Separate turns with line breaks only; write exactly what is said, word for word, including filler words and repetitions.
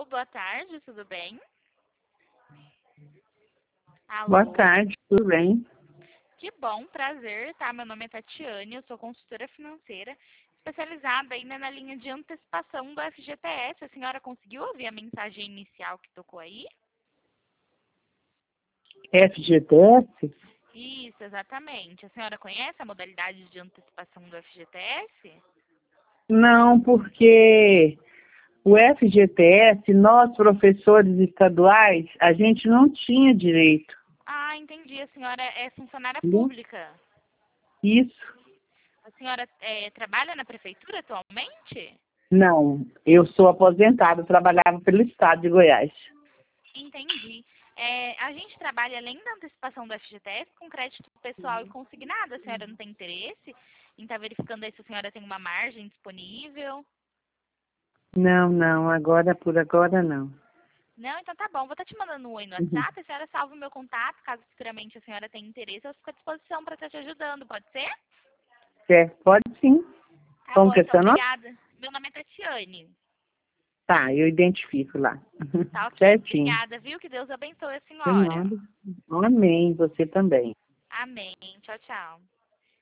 boa tarde, tudo bem? Alô?
Boa tarde, tudo bem?
Que bom, prazer, tá? Meu nome é Tatiane, eu sou consultora financeira, especializada ainda na linha de antecipação do F G T S. A senhora conseguiu ouvir a mensagem inicial que tocou aí?
F G T S?
Isso, exatamente. A senhora conhece a modalidade de antecipação do F G T S?
Não, porque o F G T S, nós professores estaduais, a gente não tinha direito.
Ah, entendi. A senhora é funcionária
Né?
pública.
Isso.
A senhora é, trabalha na prefeitura atualmente?
Não, eu sou aposentada, trabalhava pelo estado de Goiás.
Entendi. É, a gente trabalha além da antecipação do F G T S com crédito pessoal e consignado. A senhora não tem interesse em estar verificando aí se a senhora tem uma margem disponível?
Não, não, agora por agora não.
Não? Então tá bom. Vou estar te mandando um oi no
Uhum.
WhatsApp. A senhora salva o meu contato. Caso futuramente a senhora tenha interesse, eu fico à disposição para estar te ajudando. Pode ser?
Quer? Pode sim.
Tá
Como
bom,
que é
então.
seu nome?
Obrigada. Meu nome é Tatiane.
Tá, eu identifico lá.
Tá ok.
Certinho.
Obrigada, viu? Que Deus abençoe a
De
senhora.
nada. Amém, você também.
Amém. Tchau, tchau.